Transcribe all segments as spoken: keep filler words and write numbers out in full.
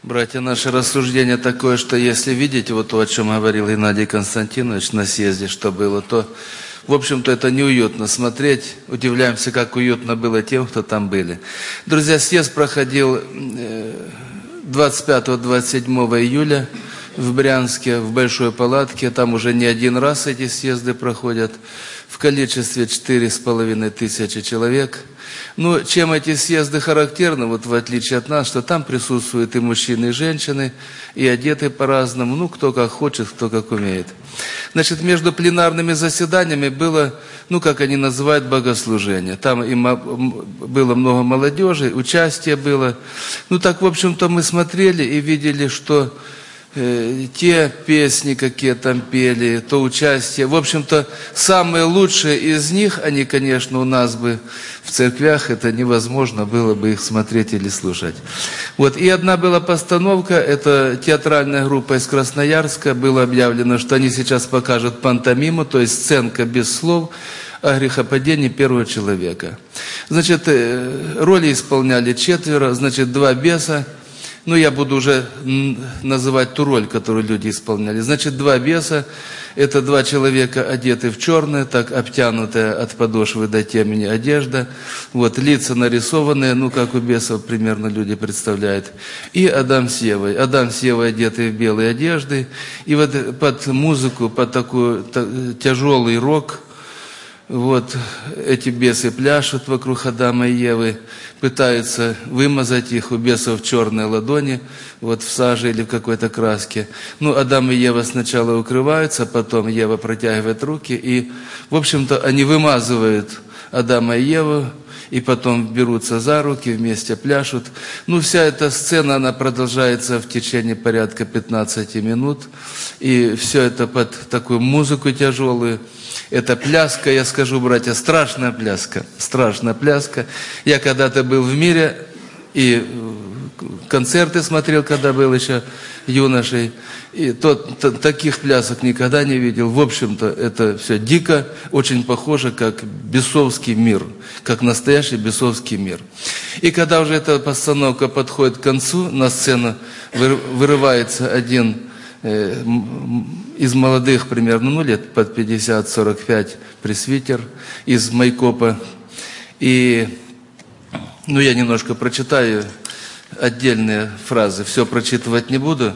Братья, наше рассуждение такое, что если видеть вот то, о чем говорил Геннадий Константинович на съезде, что было, то, в общем-то, это неуютно смотреть. Удивляемся, как уютно было тем, кто там были. Друзья, съезд проходил двадцать пятого — двадцать седьмого июля в Брянске, в Большой Палатке. Там уже не один раз эти съезды проходят. В количестве четыре с половиной тысячи человек. Ну, чем эти съезды характерны, вот в отличие от нас, что там присутствуют и мужчины, и женщины, и одеты по-разному, ну, кто как хочет, кто как умеет. Значит, между пленарными заседаниями было, ну, как они называют, богослужение. Там и было много молодежи, участие было. Ну, так, в общем-то, мы смотрели и видели, что те песни, какие там пели, то участие. В общем-то, самые лучшие из них, они, конечно, у нас бы в церквях, это невозможно было бы их смотреть или слушать. Вот, и одна была постановка, это театральная группа из Красноярска, было объявлено, что они сейчас покажут пантомиму, то есть сценка без слов о грехопадении первого человека. Значит, роли исполняли четверо, значит, два беса. Ну, я буду уже называть ту роль, которую люди исполняли. Значит, два беса, это два человека, одеты в черное, так обтянутая от подошвы до темени одежда. Вот, лица нарисованные, ну, как у бесов примерно люди представляют. И Адам с Евой. Адам с Евой одеты в белые одежды. И вот под музыку, под такой тяжелый рок, вот эти бесы пляшут вокруг Адама и Евы, пытаются вымазать их, у бесов черные ладони, вот в саже или в какой-то краске. Ну, Адам и Ева сначала укрываются, потом Ева протягивает руки, и, в общем-то, они вымазывают Адама и Еву, и потом берутся за руки, вместе пляшут. Ну, вся эта сцена, она продолжается в течение порядка пятнадцати минут, и все это под такую музыку тяжелую. Это пляска, я скажу, братья, страшная пляска, страшная пляска. Я когда-то был в мире, и концерты смотрел, когда был еще юношей, и тот, т, таких плясок никогда не видел. В общем-то, это все дико, очень похоже, как бесовский мир, как настоящий бесовский мир. И когда уже эта постановка подходит к концу, на сцену вырывается один э, из молодых, примерно, ну, лет под пятьдесят — сорок пять, пресвитер из Майкопа. И, ну, я немножко прочитаю отдельные фразы, все прочитывать не буду.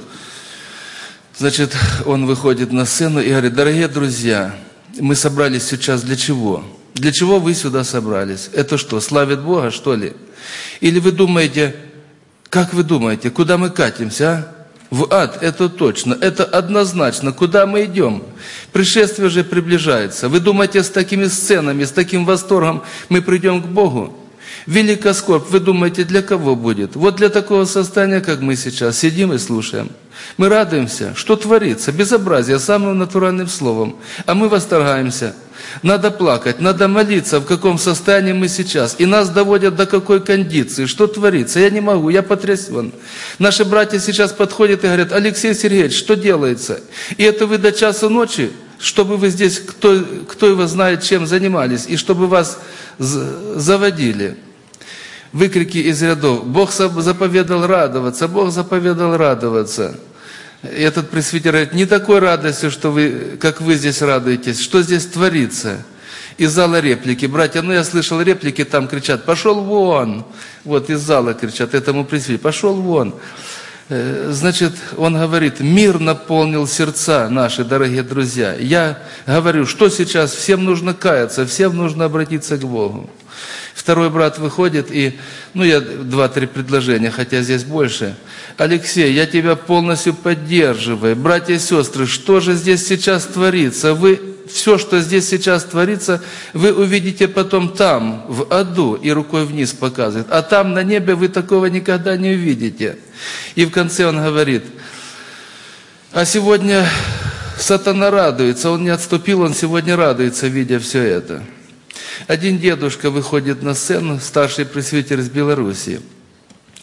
Значит, он выходит на сцену и говорит: дорогие друзья, мы собрались сейчас для чего? Для чего вы сюда собрались? Это что, славит Бога, что ли? Или вы думаете, как вы думаете, куда мы катимся, а? В ад, это точно, это однозначно. Куда мы идем? Пришествие же приближается. Вы думаете, с такими сценами, с таким восторгом мы придем к Богу? Великая скорбь, вы думаете, для кого будет? Вот для такого состояния, как мы сейчас, сидим и слушаем. Мы радуемся, что творится, безобразие самым натуральным словом, а мы восторгаемся. Надо плакать, надо молиться, в каком состоянии мы сейчас. И нас доводят до какой кондиции, что творится. Я не могу, я потрясен. Наши братья сейчас подходят и говорят: Алексей Сергеевич, что делается? И это вы до часу ночи, чтобы вы здесь, кто, кто его знает, чем занимались, и чтобы вас заводили. Выкрики из рядов: Бог заповедал радоваться, Бог заповедал радоваться. И этот пресвитер говорит: не такой радостью, что вы, как вы здесь радуетесь, что здесь творится. Из зала реплики: братья, ну я слышал реплики, там кричат: пошел вон. Вот из зала кричат этому пресвитеру: пошел вон. Значит, он говорит: мир наполнил сердца наши, дорогие друзья. Я говорю, что сейчас всем нужно каяться, всем нужно обратиться к Богу. Второй брат выходит и, ну я два-три предложения, хотя здесь больше. Алексей, я тебя полностью поддерживаю. Братья и сестры, что же здесь сейчас творится? Вы, все, что здесь сейчас творится, вы увидите потом там, в аду, и рукой вниз показывает. А там на небе вы такого никогда не увидите. И в конце он говорит: а сегодня сатана радуется, он не отступил, он сегодня радуется, видя все это. Один дедушка выходит на сцену, старший пресвитер из Белоруссии,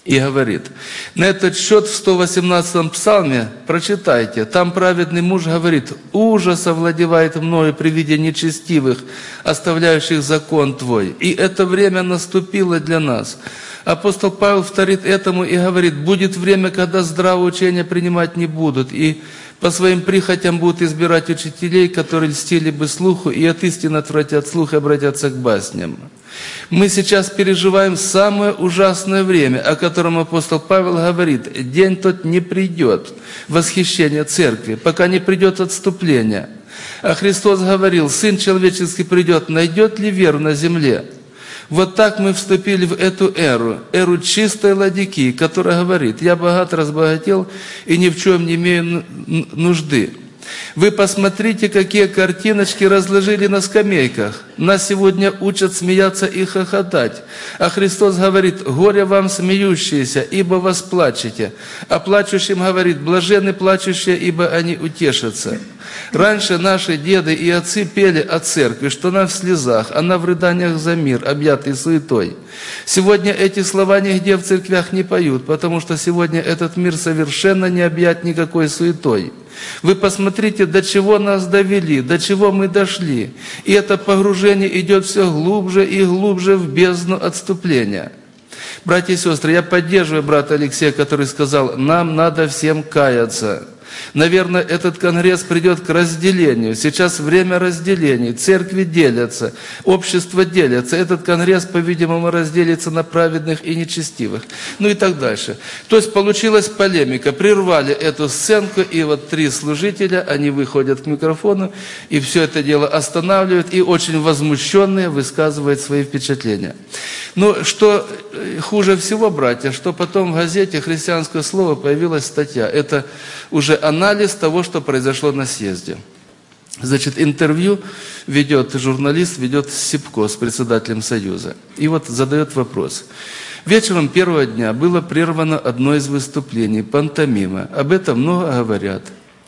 И говорит, на этот счет в сто восемнадцатом псалме, прочитайте, там праведный муж говорит, ужас овладевает мною при виде нечестивых, оставляющих закон Твой. И это время наступило для нас. Апостол Павел вторит этому и говорит, будет время, когда здравое учение принимать не будут, и по своим прихотям будут избирать учителей, которые льстили бы слуху, и от истины отвратят слух и обратятся к басням. Мы сейчас переживаем самое ужасное время, о котором апостол Павел говорит. День тот не придет, восхищение церкви, пока не придет отступление. А Христос говорил, Сын человеческий придет, найдет ли веру на земле? Вот так мы вступили в эту эру, эру чистой Ладикии, которая говорит, я богат, разбогател и ни в чем не имею нужды. Вы посмотрите, какие картиночки разложили на скамейках. Нас сегодня учат смеяться и хохотать. А Христос говорит, горе вам смеющиеся, ибо вас плачете. А плачущим говорит, блаженны плачущие, ибо они утешатся. Раньше наши деды и отцы пели о церкви, что она в слезах, она в рыданиях за мир, объятый суетой. Сегодня эти слова нигде в церквях не поют, потому что сегодня этот мир совершенно не объят никакой суетой. Вы посмотрите, до чего нас довели, до чего мы дошли. И это погружение идет все глубже и глубже в бездну отступления. Братья и сестры, я поддерживаю брата Алексея, который сказал, нам надо всем каяться. Наверное, этот конгресс придет к разделению. Сейчас время разделений. Церкви делятся, общество делятся. Этот конгресс, по-видимому, разделится на праведных и нечестивых. Ну и так дальше. То есть получилась полемика. Прервали эту сценку, и вот три служителя, они выходят к микрофону, и все это дело останавливают, и очень возмущенные высказывают свои впечатления. Но что хуже всего, братья, что потом в газете «Христианское слово» появилась статья. Это уже анализ того, что произошло на съезде. Значит, интервью ведет журналист, ведет Сипко с председателем Союза. И вот задает вопрос. Вечером первого дня было прервано одно из выступлений, пантомима. Об этом много говорят.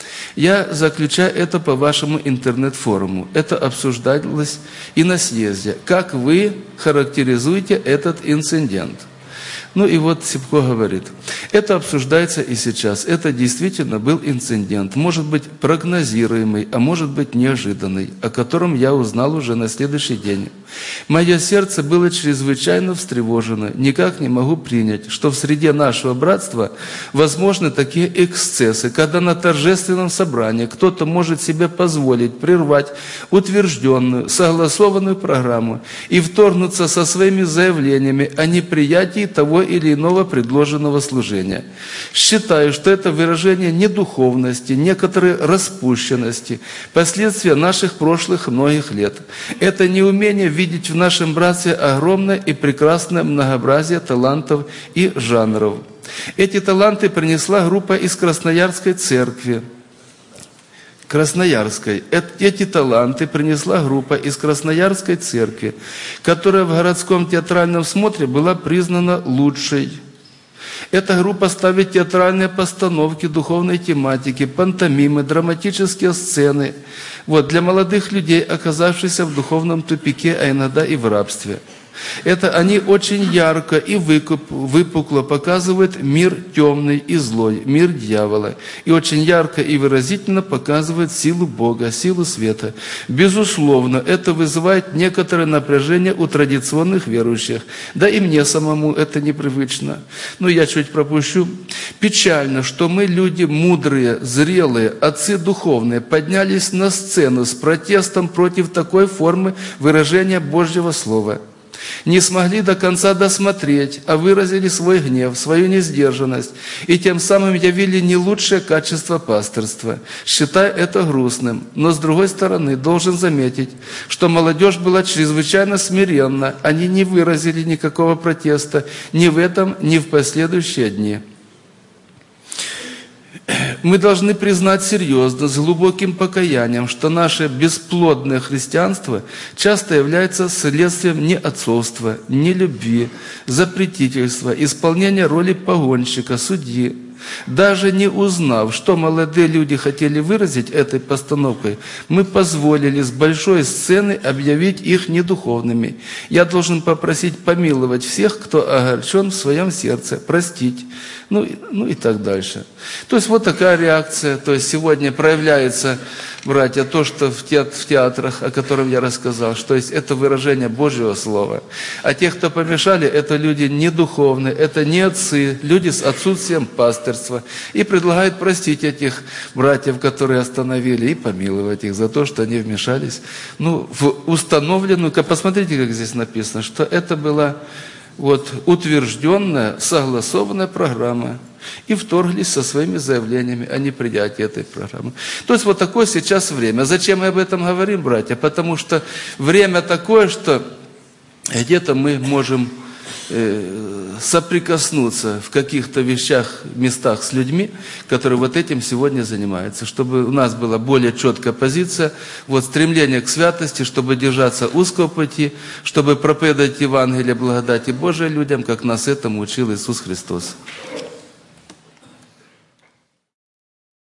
Я заключаю это по вашему интернет-форуму. Это обсуждалось и на съезде. Как вы характеризуете этот инцидент? Ну и вот Сипко говорит, это обсуждается и сейчас. Это действительно был инцидент, может быть прогнозируемый, а может быть неожиданный, о котором я узнал уже на следующий день. Мое сердце было чрезвычайно встревожено. Никак не могу принять, что в среде нашего братства возможны такие эксцессы, когда на торжественном собрании кто-то может себе позволить прервать утвержденную, согласованную программу и вторгнуться со своими заявлениями о неприятии того или иного предложенного служения. Считаю, что это выражение недуховности, некоторой распущенности, последствия наших прошлых многих лет. Это неумение видеть в нашем братстве огромное и прекрасное многообразие талантов и жанров. Эти таланты принесла группа из Красноярской церкви. Красноярской. Эти таланты принесла группа из Красноярской церкви, которая в городском театральном смотре была признана лучшей. Эта группа ставит театральные постановки духовной тематики, пантомимы, драматические сцены вот, для молодых людей, оказавшихся в духовном тупике, а иногда и в рабстве. Это они очень ярко и выпукло показывают мир темный и злой, мир дьявола. И очень ярко и выразительно показывают силу Бога, силу света. Безусловно, это вызывает некоторое напряжение у традиционных верующих. Да и мне самому это непривычно. Но я чуть пропущу. Печально, что мы, люди мудрые, зрелые, отцы духовные, поднялись на сцену с протестом против такой формы выражения Божьего Слова. Не смогли до конца досмотреть, а выразили свой гнев, свою несдержанность, и тем самым явили не лучшее качество пасторства. Считаю это грустным, но с другой стороны должен заметить, что молодежь была чрезвычайно смиренна, они не выразили никакого протеста ни в этом, ни в последующие дни. Мы должны признать серьезно, с глубоким покаянием, что наше бесплодное христианство часто является следствием не отцовства, не любви, запретительства, исполнения роли погонщика, судьи. Даже не узнав, что молодые люди хотели выразить этой постановкой, мы позволили с большой сцены объявить их недуховными. Я должен попросить помиловать всех, кто огорчен в своем сердце, простить, ну, ну и так дальше. То есть вот такая реакция. То есть сегодня проявляется, братья, то, что в театрах, о котором я рассказал, что есть это выражение Божьего Слова. А те, кто помешали, это люди недуховные, это не отцы, люди с отсутствием пастырства. И предлагают простить этих братьев, которые остановили, и помиловать их за то, что они вмешались ну, в установленную, посмотрите, как здесь написано, что это была вот, утвержденная, согласованная программа. И вторглись со своими заявлениями о неприятии этой программы. То есть вот такое сейчас время. Зачем мы об этом говорим, братья? Потому что время такое, что где-то мы можем э, соприкоснуться в каких-то вещах, местах с людьми, которые вот этим сегодня занимаются. Чтобы у нас была более четкая позиция, вот стремление к святости, чтобы держаться узкого пути, чтобы проповедовать Евангелие благодати Божией людям, как нас этому учил Иисус Христос.